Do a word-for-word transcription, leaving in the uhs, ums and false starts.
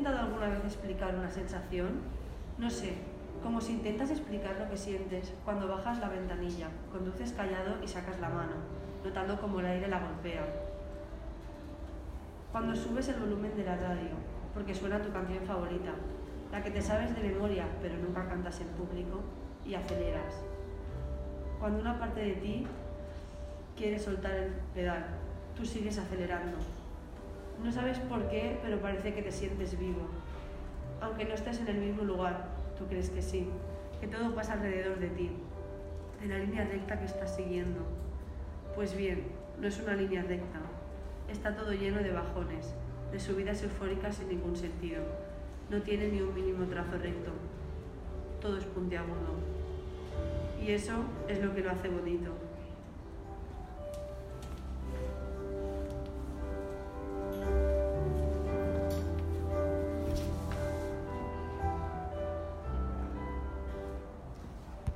intentado alguna vez explicar una sensación? No sé, como si intentas explicar lo que sientes cuando bajas la ventanilla, conduces callado y sacas la mano, notando cómo el aire la golpea. Cuando subes el volumen de la radio, porque suena tu canción favorita, la que te sabes de memoria pero nunca cantas en público, y aceleras. Cuando una parte de ti quiere soltar el pedal, tú sigues acelerando. No sabes por qué, pero parece que te sientes vivo. Aunque no estés en el mismo lugar, tú crees que sí, que todo pasa alrededor de ti, de la línea recta que estás siguiendo. Pues bien, no es una línea recta. Está todo lleno de bajones, de subidas eufóricas sin ningún sentido. No tiene ni un mínimo trazo recto. Todo es puntiagudo. Y eso es lo que lo hace bonito.